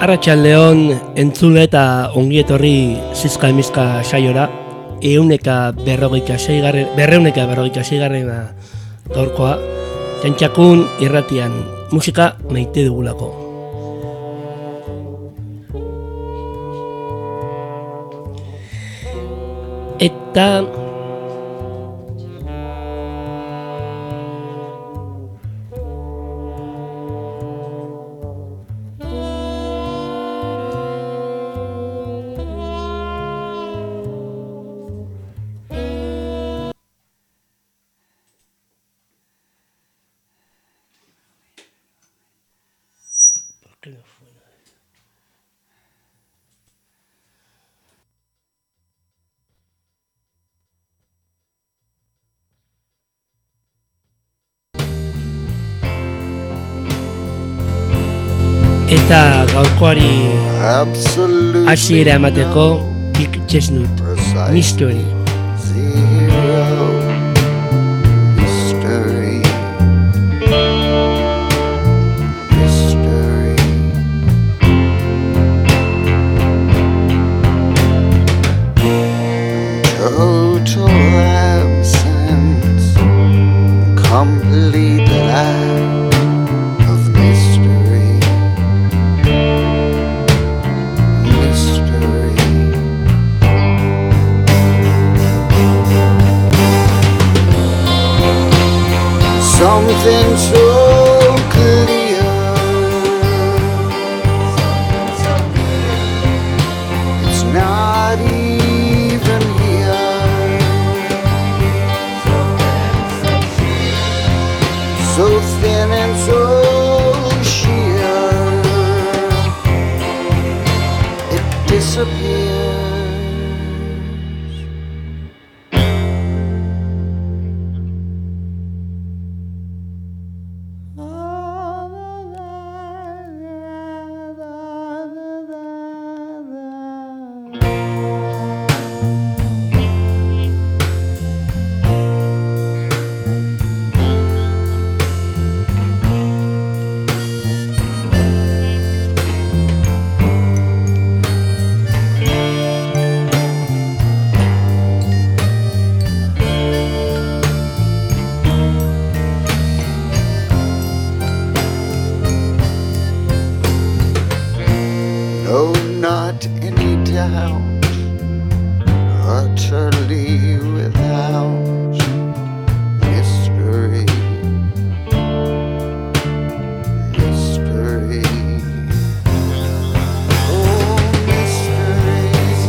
Arratsaldeon entzule eta ongi etorri zizka emizka saiora, 246garrena gaurkoa, Txantxakun irratian, musika maite dugulako. Eta eta gaurkoari hasiera emateko Big Chestnut Mystery. Something so clear, it's not even here, so thin and so sheer, it disappears. No, not any doubt, utterly without mystery, mystery. Oh, mysteries,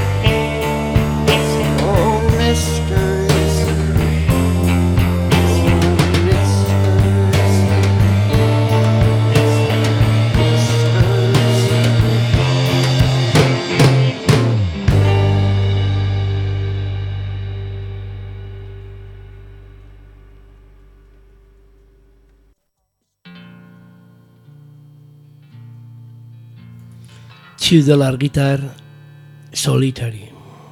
oh, mysteries, $2 guitar solitary.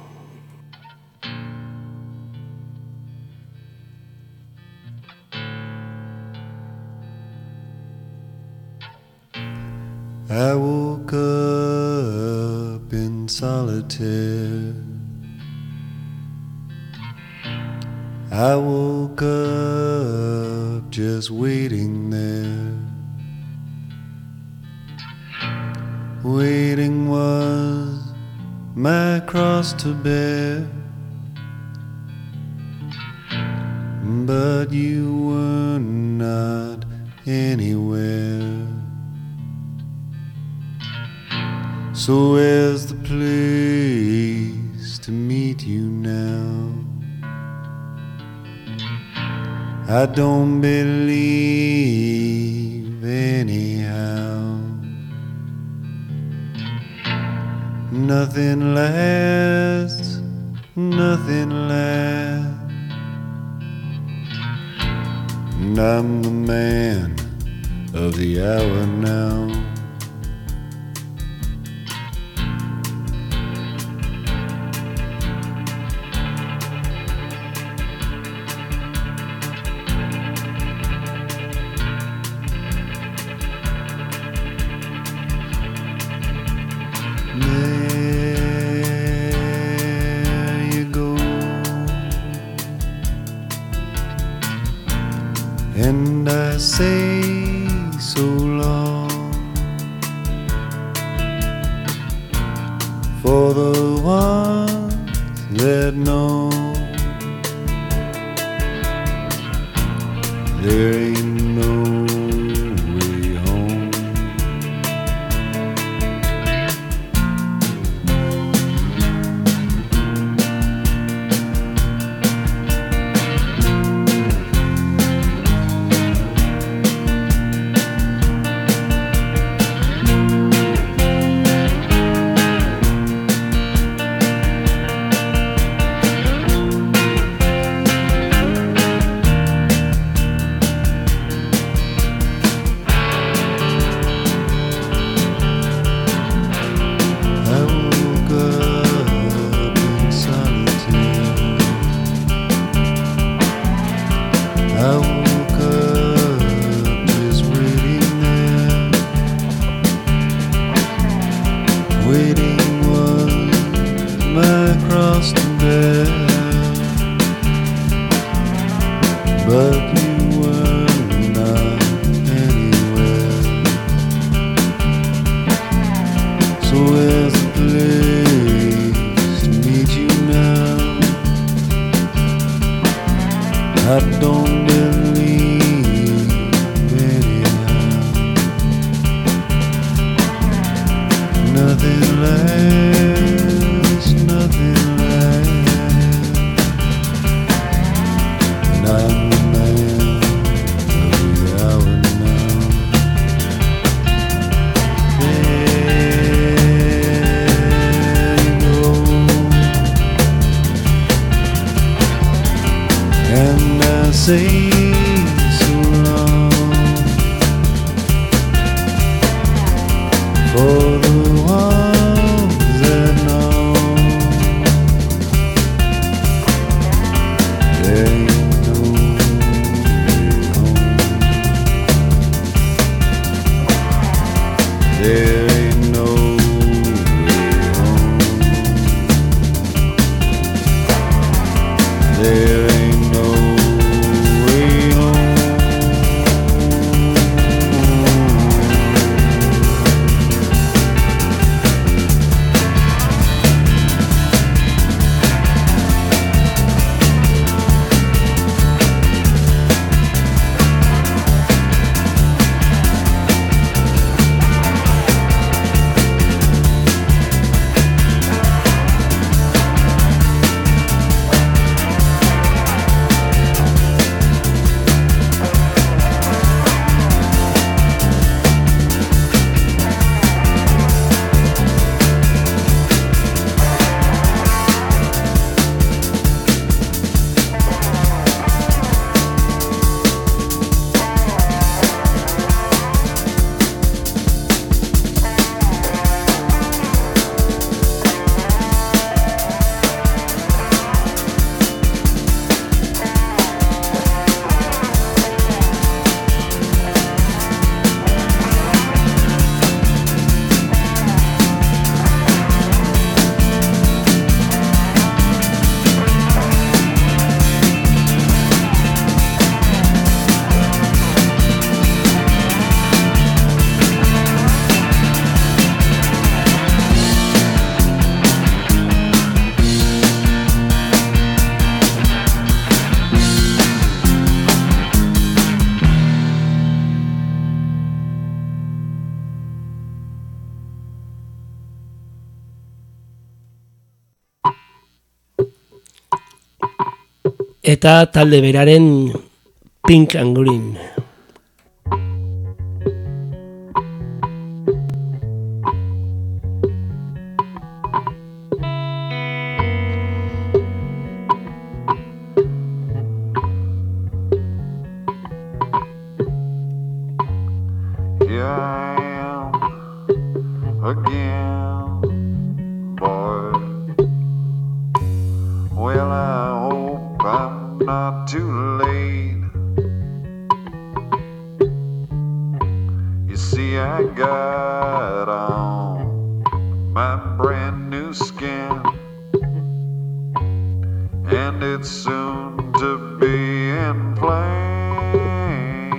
I woke up in solitaire. I woke up just waiting there. Waiting was my cross to bear, but you were not anywhere. So where's the place to meet you now? I don't believe anyhow. Nothing lasts, nothing lasts, and I'm the man of the hour now. And I say so long for the ones that know there ain't no way home. I woke up just waiting there. Waiting was my cross to bear, but you were not anywhere. So where's the place to meet you now? I don't believe anyhow. Nothing lasts, nothing lasts. And I'm the man of the hour now. There you go. And I say so long for the ones that know there ain't no way home. There ain't no way home. There ain't no way home. Eta talde beraren Pink and Green. Here I am again, boy. Well, I hope I'm not too late. You see, I got on my brand new skin, and it's soon to be in flame.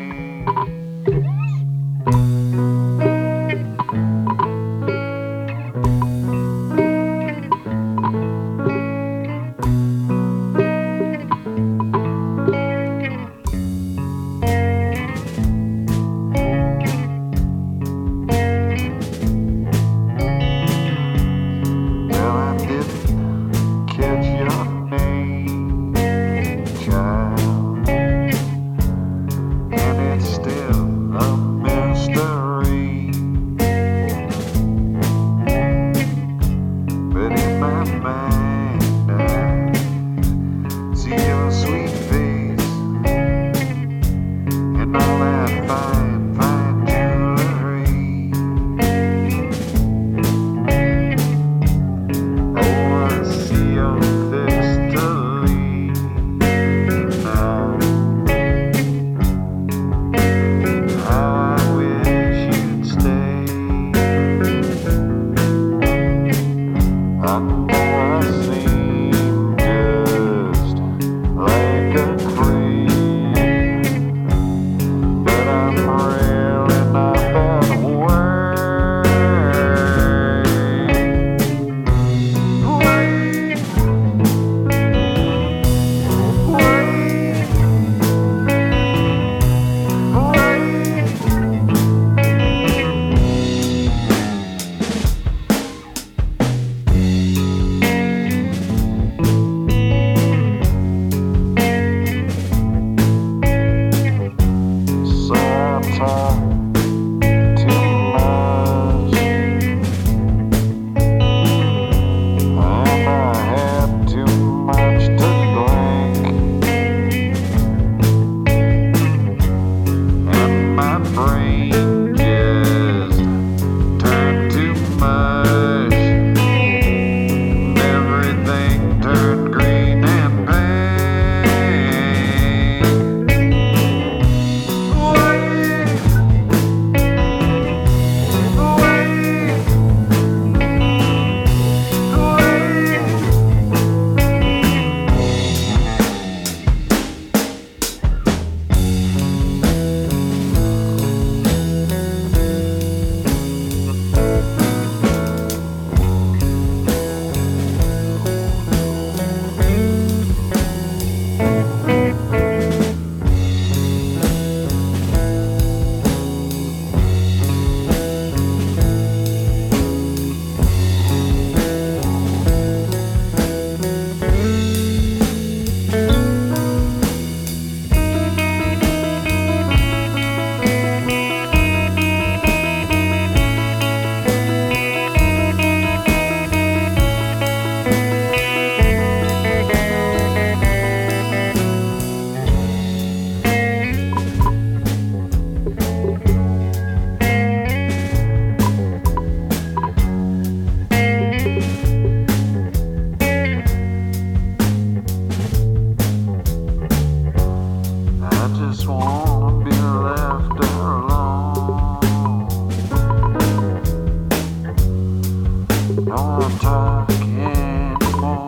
wanna talk anymore.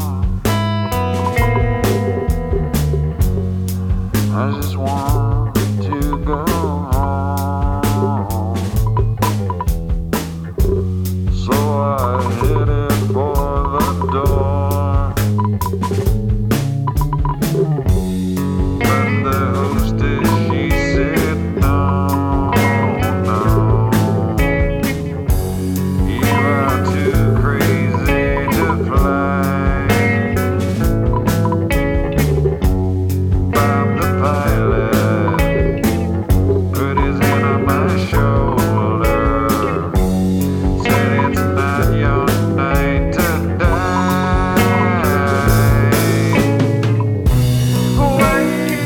I just want to go home. So I headed for the door. When the hostess, she said no, no. You are too crazy to fly. Bob the pilot put his hand on my shoulder, said it's not your night to die. Wait,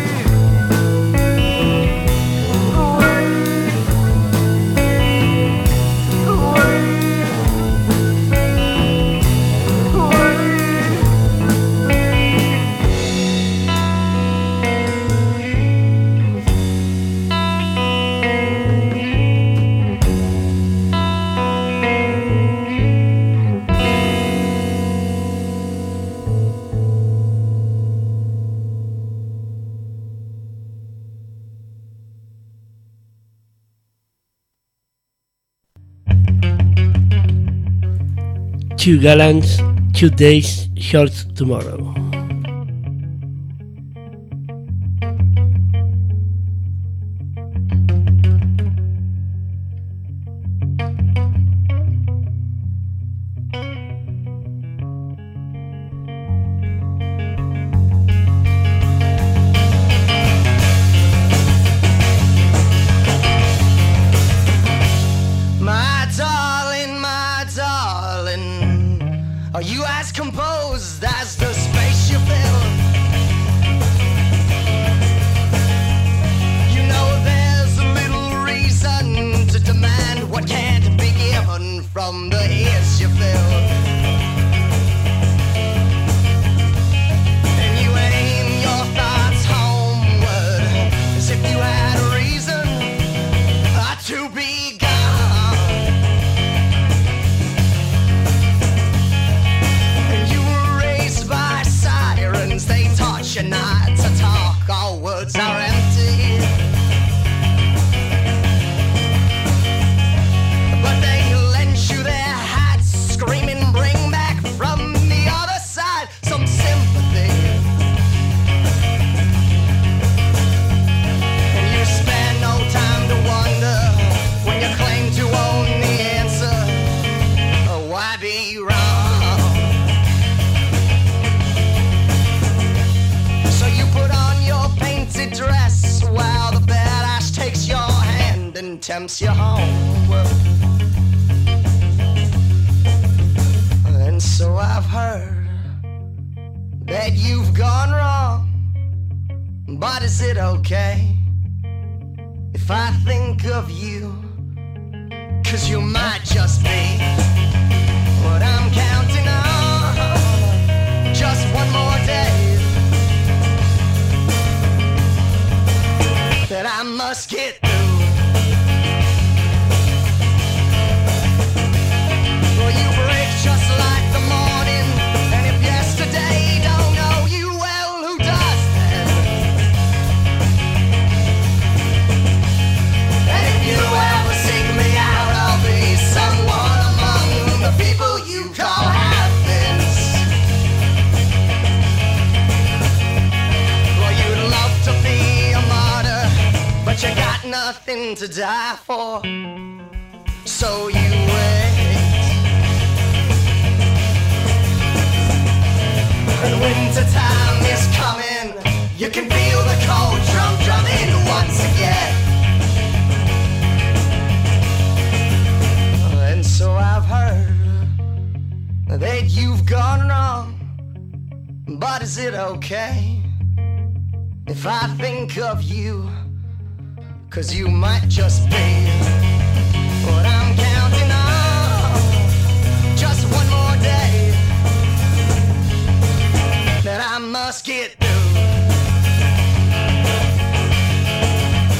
Two gallants, 2 days, short tomorrow. My darling, are you as composed as the space you fill? You know there's little reason to demand what can't be given from the ears you fill. And you aim your thoughts homeward as if you had a reason to be gone. They taught you not to talk, all words are empty. But they lent you their hats, screaming, bring back from the other side some sympathy. And you spare no time to wonder when you claim to own the answer. Why be wrong? Put on your painted dress while the badass takes your hand and tempts you homeward. And so I've heard that you've gone wrong, but is it okay if I think of you? 'Cause you might just be what I'm counting on. Just one more day that I must get through. Well, you break just like the morning, and if yesterday don't know you well, who does then? And if you ever seek me out, I'll be someone among the people you call happiness. Well, you'd love to be a martyr, but you got nothing to die for, so you wait. And winter time is coming, you can feel the cold drum drumming once again. And so I've heard that you've gone wrong, but is it okay if I think of you? 'Cause you might just be what I'm counting on. Just one more day that I must get through.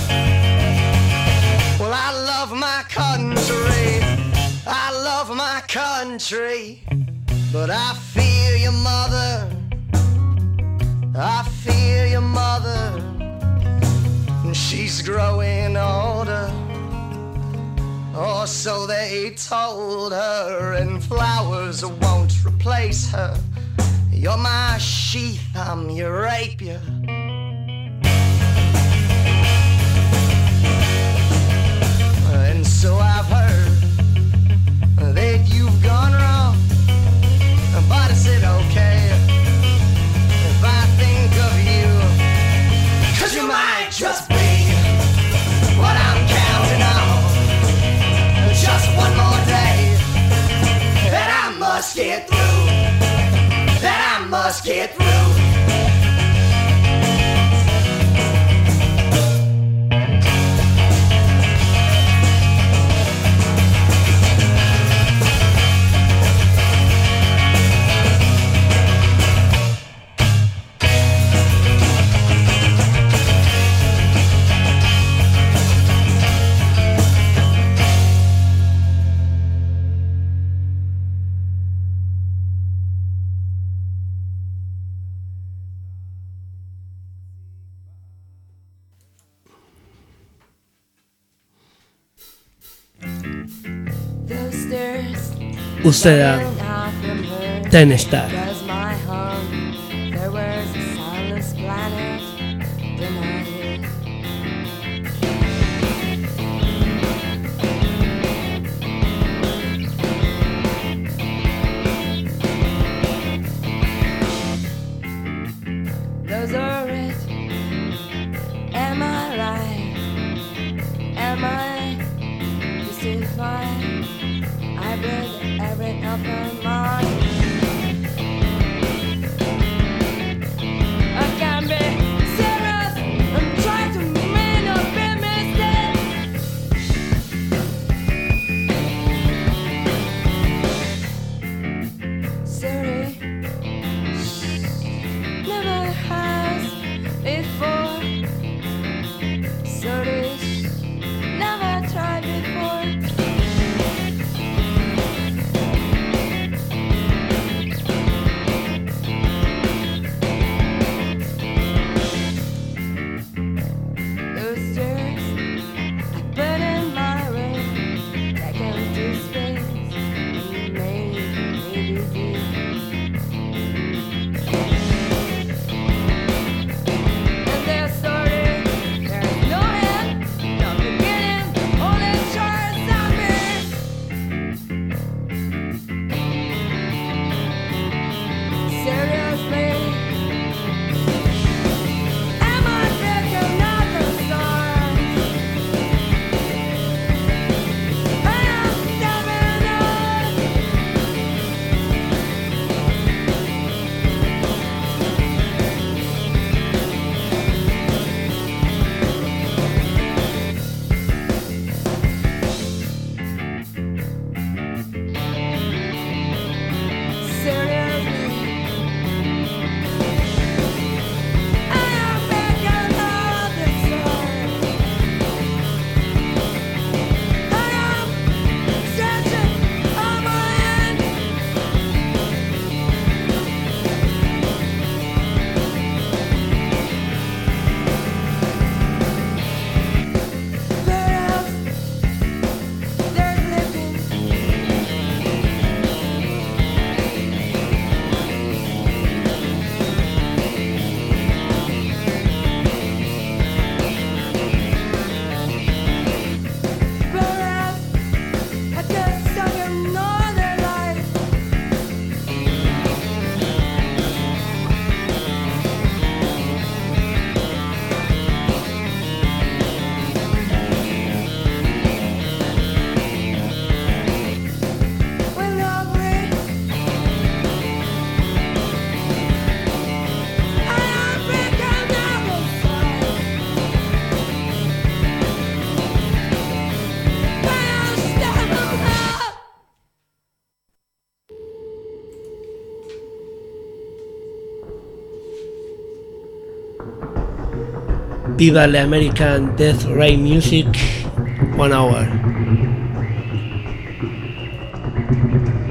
Well, I love my country, I love my country, but I feel your mother. I feel your mother. And she's growing older, or so they told her, and flowers won't replace her. You're my sheath, I'm your rapier. And so I've heard that you've gone wrong, but is it okay if I think of you? 'Cause you might just be what I'm counting on. Just one more day that I must get through, that I must get through. Uste da Ten Star. Those are it. Am I right? Am I still fine? I read every open mind. I can be serious and try to mean a big mistake. Sorry, never has before. Sorry, never tried before. Viva la American Death Ray Music 1 hour.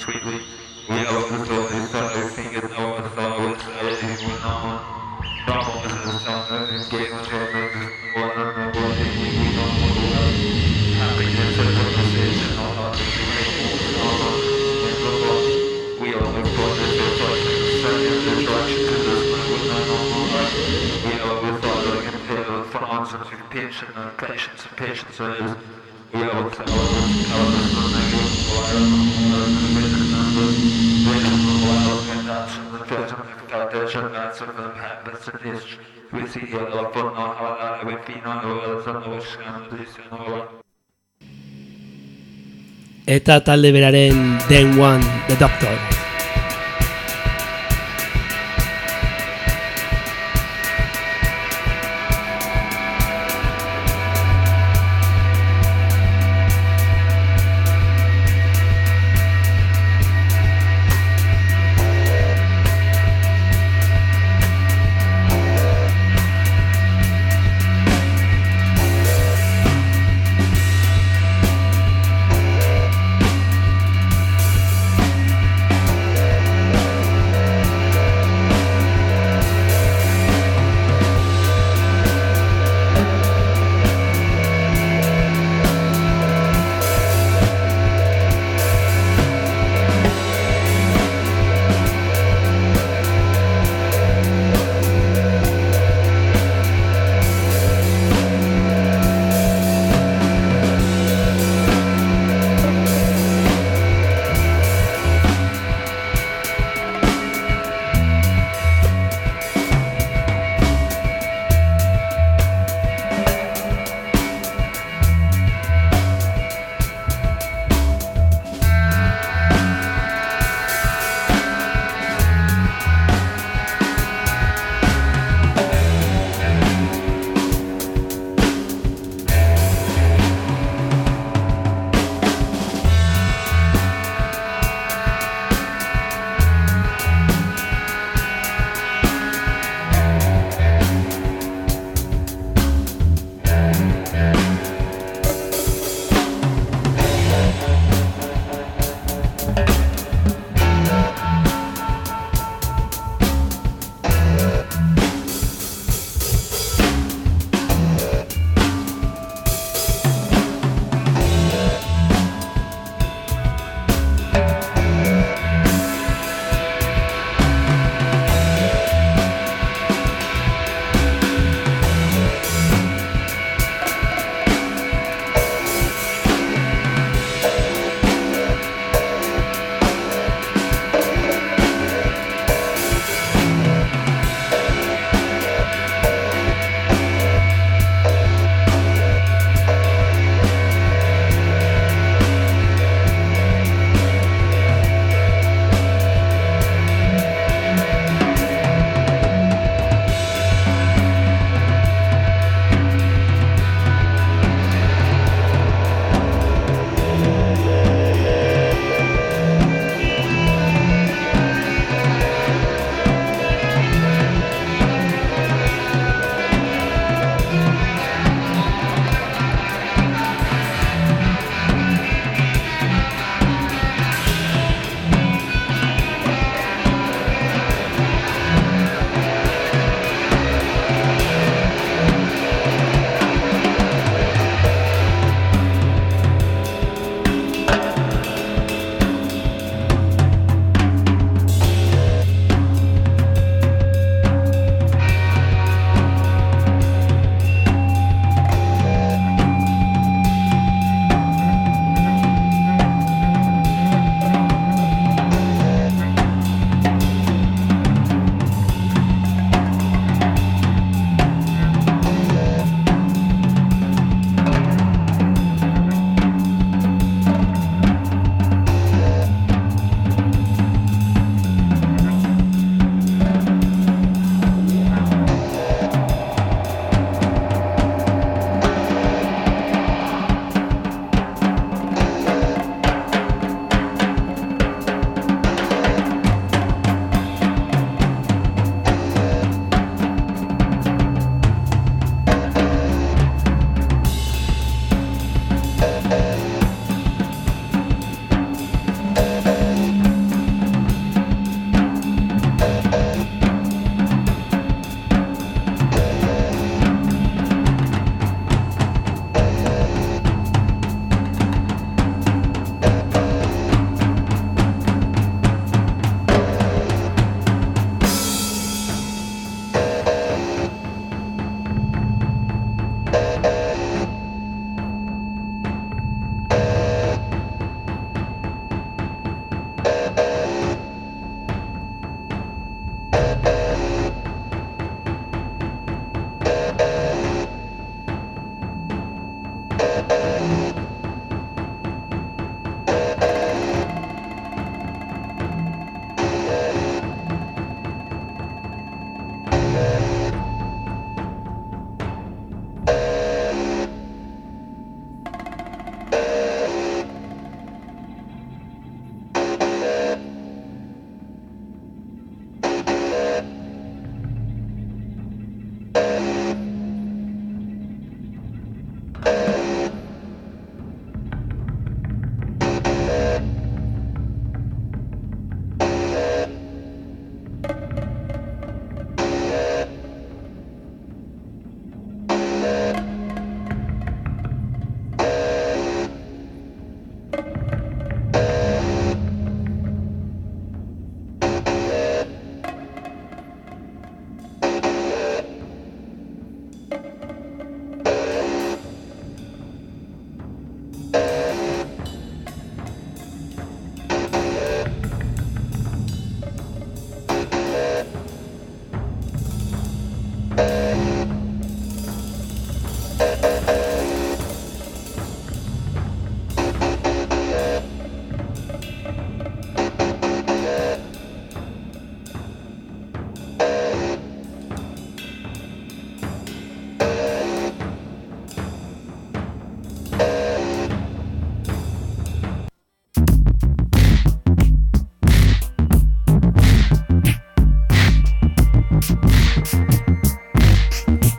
sweetly. We always always thought I figured no one thought was anything went on. Problem was the song that gave us all the one and the body we don't want to have. Happiness and conversation all on the we always thought this was such a sudden attraction to this man with no normal life. We always thought that I could feel the thorns and patience and patience and patience is. We always thought it was callous and negative wild and and that's the present foundation that's of the habits of this. We see a lot of how we've been on the world and the wish and this and all. Eta talde beraren Then One, The Doctor.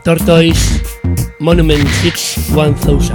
Tortoise Monument 6-1000.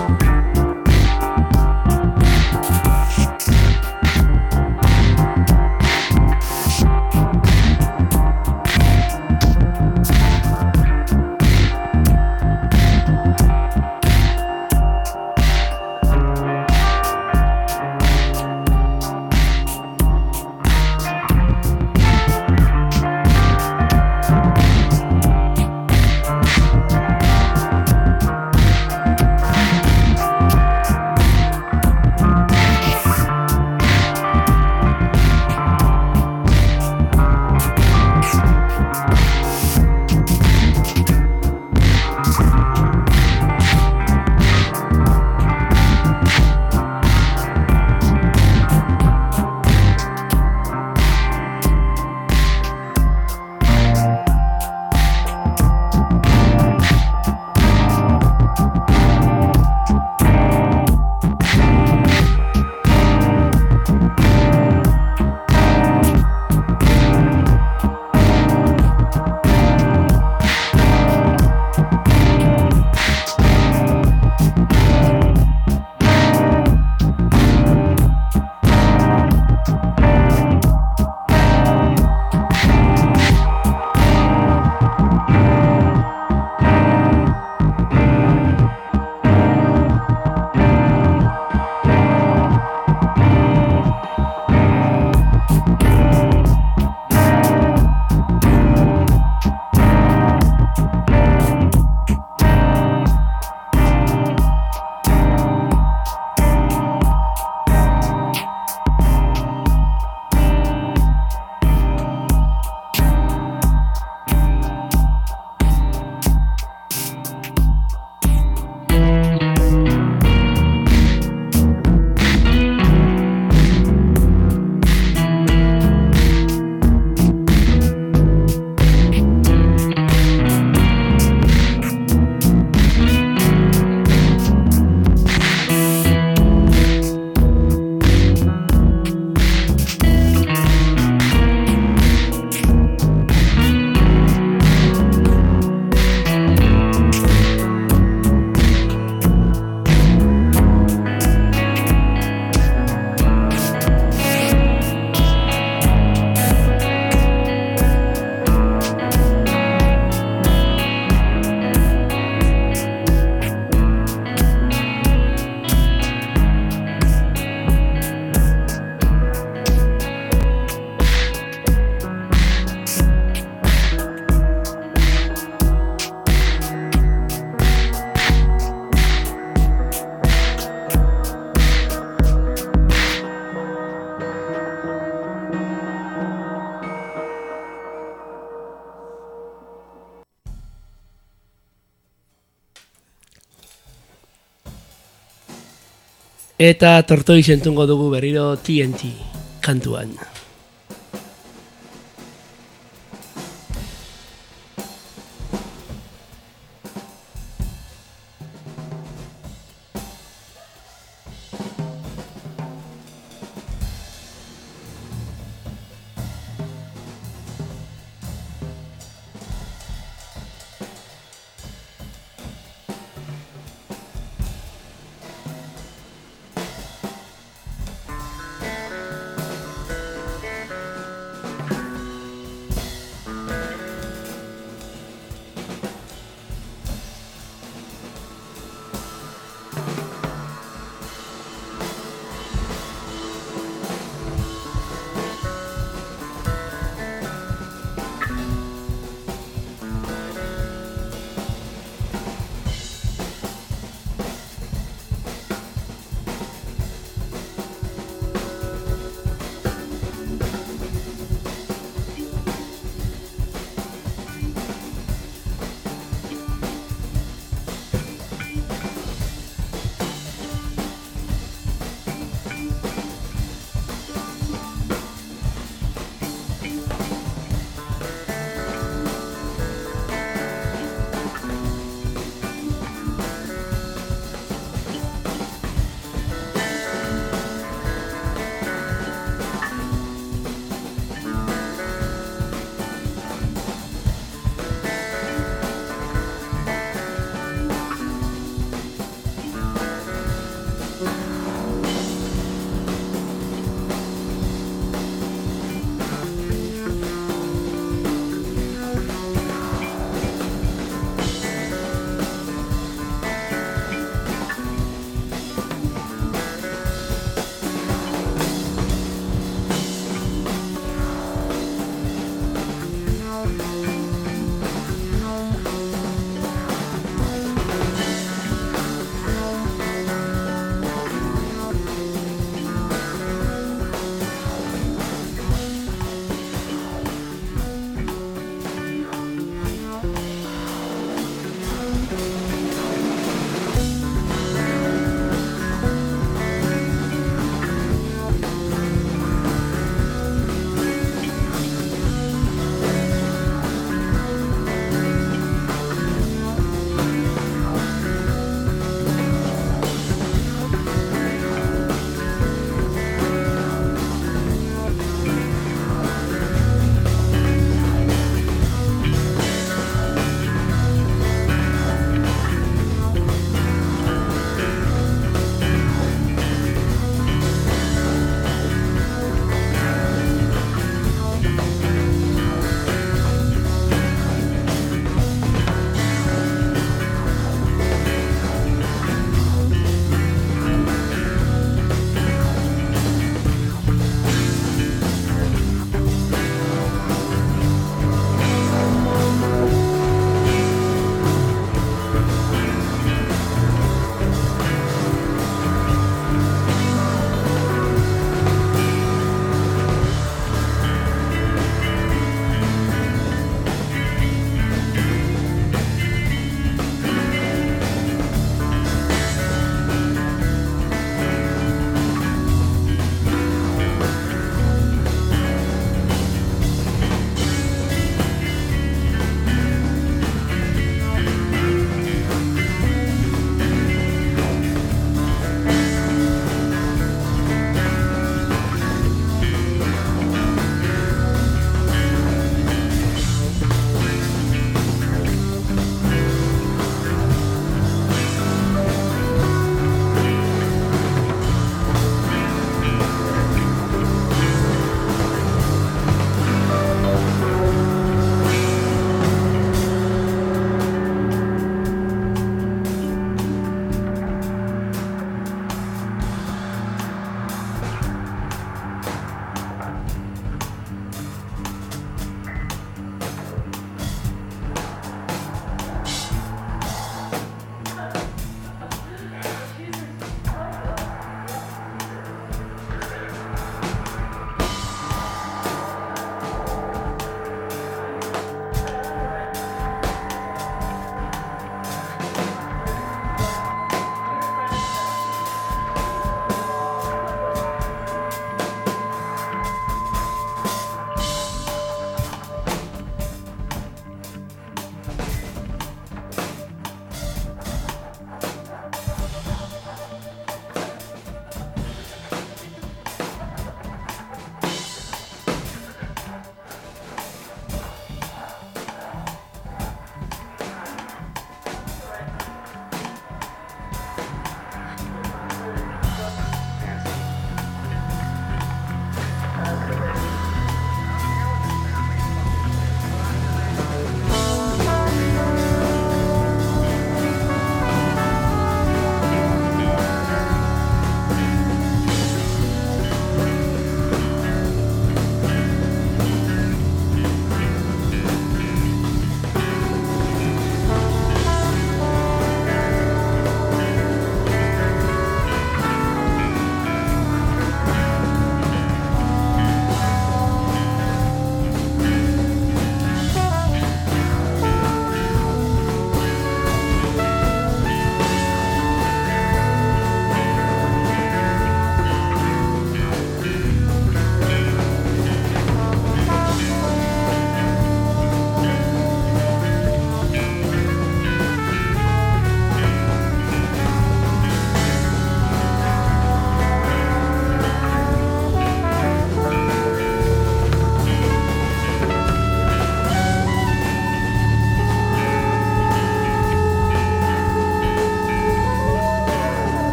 Eta Tortoise entzungo dugu berriro TNT kantuan.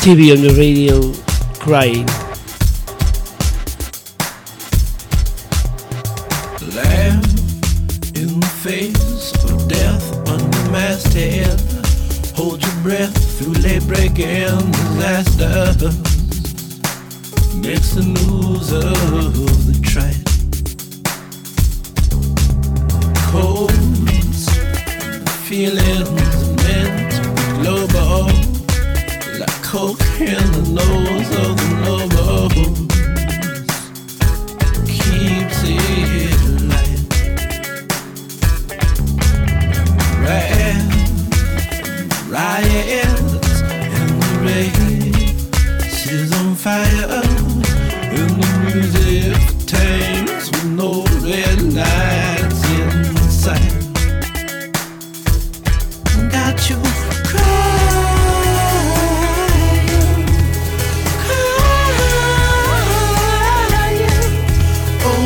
TV on the radio, crying. Laugh in the face of death on the masthead. Hold your breath through late-breaking disasters. Makes the news of the trite. Codes, feelings meant to be global, like coke in the nose of the lobos. Keeps it light. Riots in the rain. She's on fire. In the music tanks with no red lights in sight. Got you crying, crying. Oh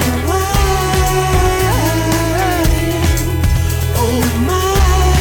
my,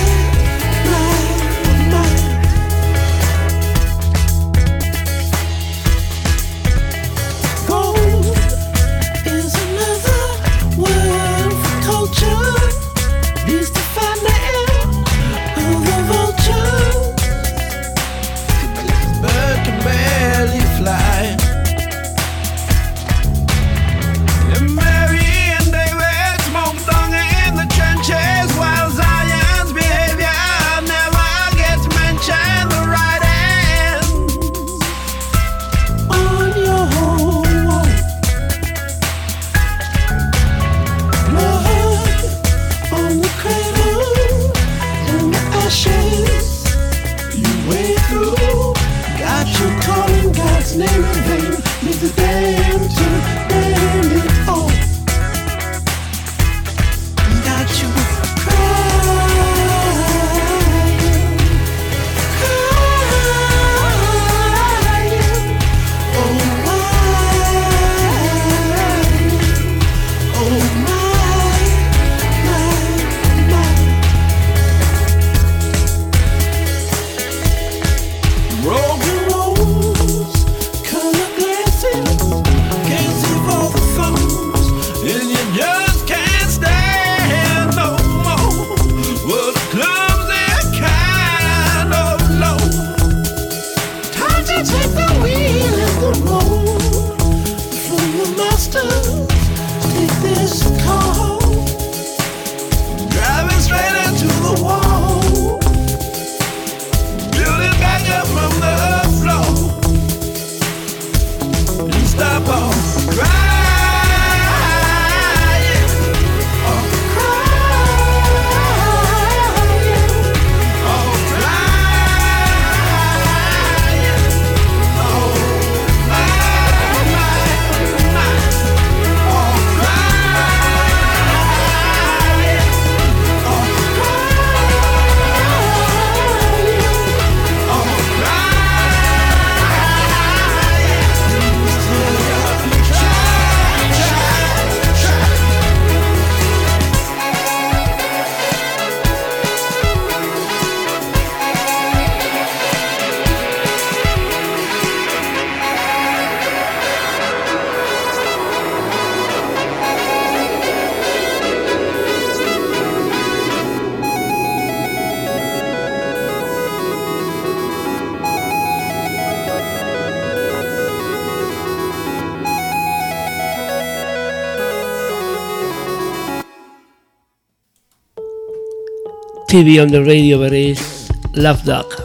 TV on the radio is Love Duck.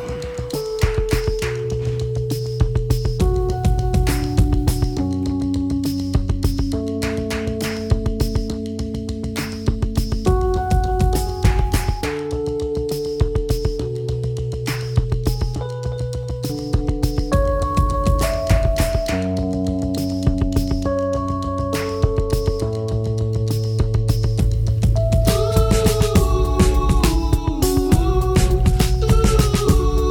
ooh.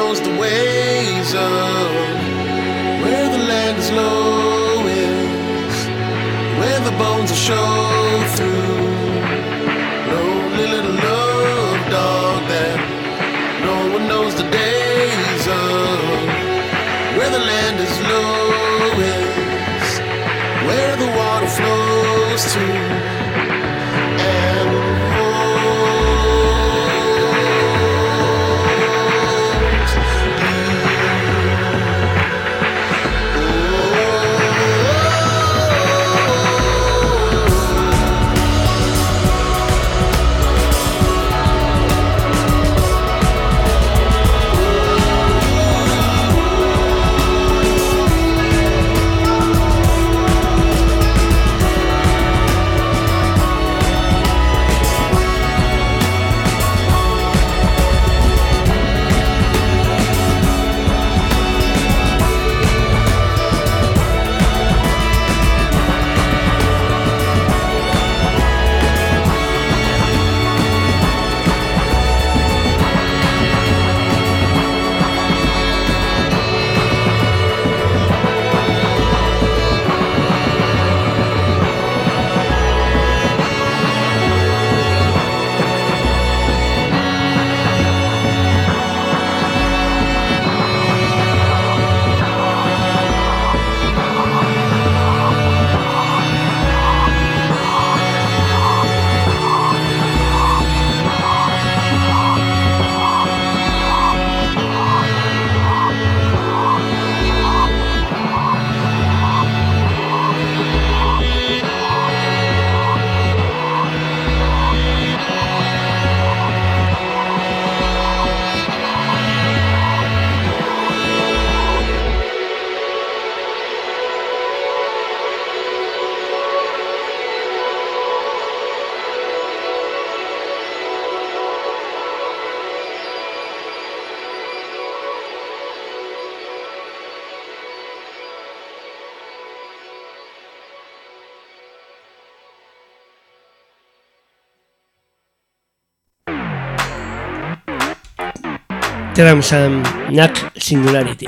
knows the ways of where the land is lowest, where the bones will show through. Lonely little love dog that no one knows the days of where the land is lowest, where the water flows to. And Trams and Knack Singularity.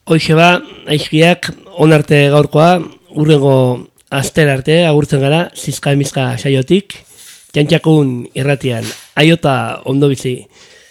Hoixe ba, aizkiak, onarte gaurkoa, urrengo aster arte, agurtzen gara, zizka emizka saiotik, txantxakun irratian, aiota ondo bizi.